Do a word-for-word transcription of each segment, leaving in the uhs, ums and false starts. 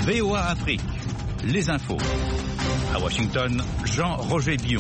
V O A Afrique, les infos. À Washington, Jean-Roger Bion.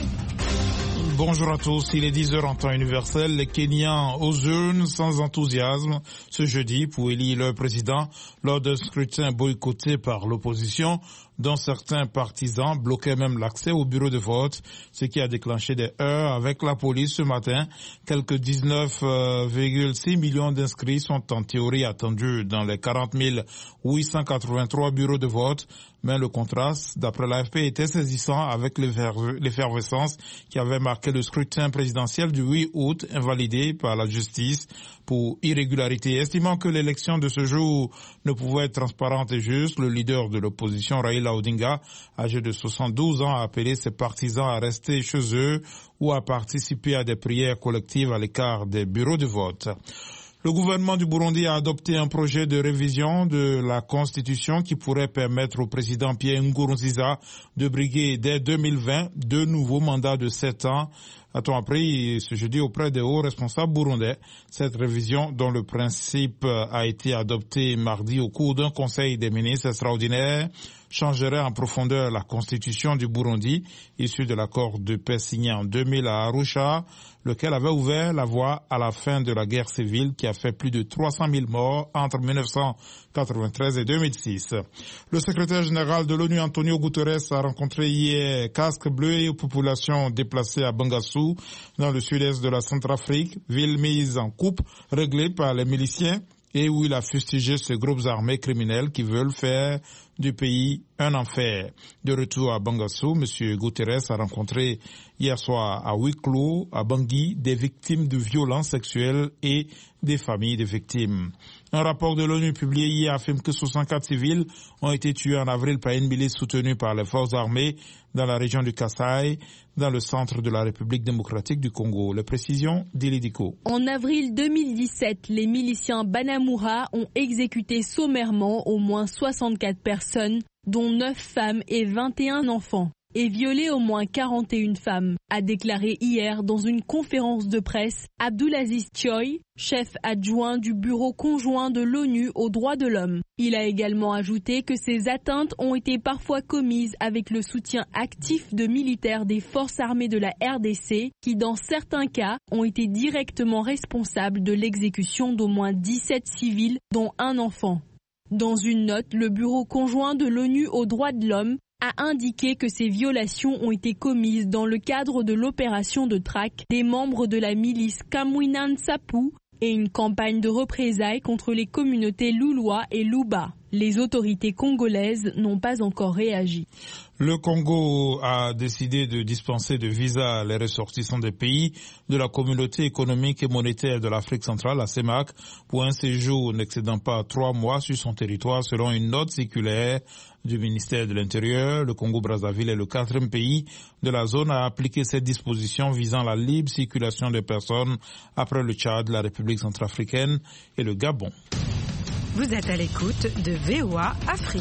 Bonjour à tous, il est dix heures en temps universel. Les Kenyans aux urnes sans enthousiasme ce jeudi pour élire leur président lors d'un scrutin boycotté par l'opposition, dont certains partisans bloquaient même l'accès au bureau de vote, ce qui a déclenché des heurts avec la police ce matin. Quelques dix-neuf virgule six millions d'inscrits sont en théorie attendus dans les quarante mille huit cent quatre-vingt-trois bureaux de vote, mais le contraste, d'après l'A F P, était saisissant avec l'effervescence qui avait marqué le scrutin présidentiel du huit août, invalidé par la justice pour irrégularité. Estimant que l'élection de ce jour ne pouvait être transparente et juste, le leader de l'opposition, Raila Odinga, âgé de soixante-douze ans, a appelé ses partisans à rester chez eux ou à participer à des prières collectives à l'écart des bureaux de vote. Le gouvernement du Burundi a adopté un projet de révision de la Constitution qui pourrait permettre au président Pierre Nkurunziza de briguer dès deux mille vingt deux nouveaux mandats de sept ans. A-t-on appris ce jeudi auprès des hauts responsables burundais. Cette révision, dont le principe a été adopté mardi au cours d'un conseil des ministres extraordinaire, changerait en profondeur la constitution du Burundi, issue de l'accord de paix signé en deux mille à Arusha, lequel avait ouvert la voie à la fin de la guerre civile qui a fait plus de trois cent mille morts entre mille neuf cent quatre-vingt-treize et deux mille six. Le secrétaire général de l'ONU, Antonio Guterres, a rencontré hier Casque Bleu et populations déplacées à Bangassou, dans le sud-est de la Centrafrique, ville mise en coupe, réglée par les miliciens, et où il a fustigé ces groupes armés criminels qui veulent faire du pays un enfer. De retour à Bangassou, M. Guterres a rencontré hier soir à huis clos, à Bangui, des victimes de violences sexuelles et des familles de victimes. Un rapport de l'ONU publié hier affirme que soixante-quatre civils ont été tués en avril par une milice soutenue par les forces armées dans la région du Kasaï, dans le centre de la République démocratique du Congo. Les précisions d'Ilidiko. En avril deux mille dix-sept, les miliciens Banamoura ont exécuté sommairement au moins soixante-quatre personnes, dont neuf femmes et vingt et un enfants, et violé au moins quarante et une femmes, a déclaré hier dans une conférence de presse Abdulaziz Choi, chef adjoint du bureau conjoint de l'ONU aux droits de l'homme. Il a également ajouté que ces atteintes ont été parfois commises avec le soutien actif de militaires des forces armées de la R D C qui, dans certains cas, ont été directement responsables de l'exécution d'au moins dix-sept civils, dont un enfant. Dans une note, le bureau conjoint de l'ONU aux droits de l'homme a indiqué que ces violations ont été commises dans le cadre de l'opération de traque des membres de la milice Kamwinan Nsapu et une campagne de représailles contre les communautés Lulwa et Luba. Les autorités congolaises n'ont pas encore réagi. Le Congo a décidé de dispenser de visa les ressortissants des pays de la communauté économique et monétaire de l'Afrique centrale, la C E M A C, pour un séjour n'excédant pas trois mois sur son territoire selon une note circulaire du ministère de l'Intérieur. Le Congo-Brazzaville est le quatrième pays de la zone à appliquer cette disposition visant la libre circulation des personnes après le Tchad, la République centrafricaine et le Gabon. Vous êtes à l'écoute de V O A Afrique.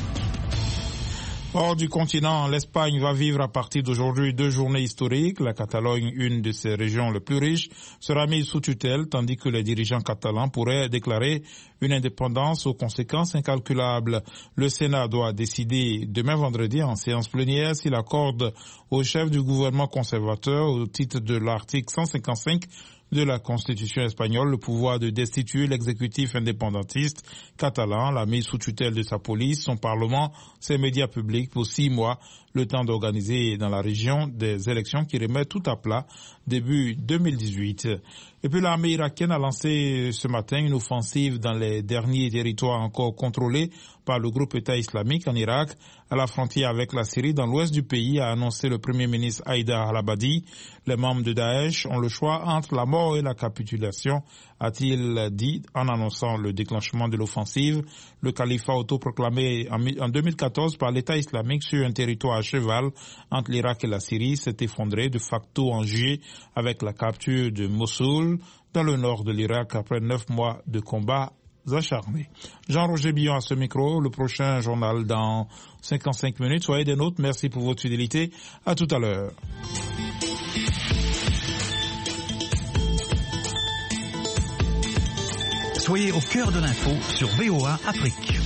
Hors du continent, l'Espagne va vivre à partir d'aujourd'hui deux journées historiques. La Catalogne, une de ses régions les plus riches, sera mise sous tutelle, tandis que les dirigeants catalans pourraient déclarer une indépendance aux conséquences incalculables. Le Sénat doit décider demain vendredi en séance plénière s'il accorde au chef du gouvernement conservateur, au titre de l'article cent cinquante-cinq de la Constitution espagnole, le pouvoir de destituer l'exécutif indépendantiste catalan, la mise sous tutelle de sa police, son parlement, ses médias publics pour six mois, le temps d'organiser dans la région des élections qui remettent tout à plat début deux mille dix-huit. Et puis l'armée irakienne a lancé ce matin une offensive dans les derniers territoires encore contrôlés par le groupe État islamique en Irak, à la frontière avec la Syrie, dans l'ouest du pays, a annoncé le premier ministre Haïdar al-Abadi. Les membres de Daesh ont le choix entre la mort et la capitulation, a-t-il dit en annonçant le déclenchement de l'offensive. Le califat autoproclamé en deux mille quatorze par l'État islamique sur un territoire à cheval entre l'Irak et la Syrie s'est effondré de facto en juillet avec la capture de Mossoul dans le nord de l'Irak après neuf mois de combats acharnés. Jean-Roger Bion à ce micro. Le prochain journal dans cinquante-cinq minutes. Soyez des nôtres. Merci pour votre fidélité. À tout à l'heure. Soyez au cœur de l'info sur V O A Afrique.